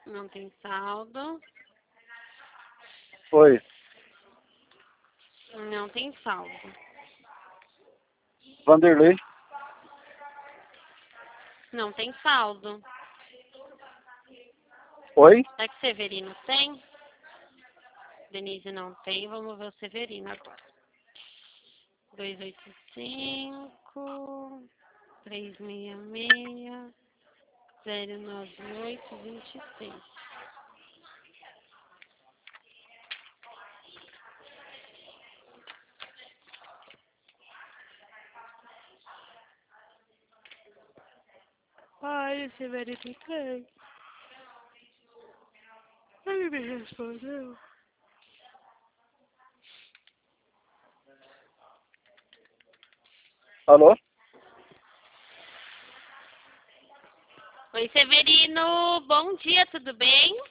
Não tem saldo. Oi. Não tem saldo. Vanderlei. Não tem saldo. Oi. Será que Severino tem? Denise não tem. Vamos ver o Severino agora. 285 366 098 26. Ai, esse Severino tem. Ele me respondeu. Alô? Oi, Severino. Bom dia, tudo bem?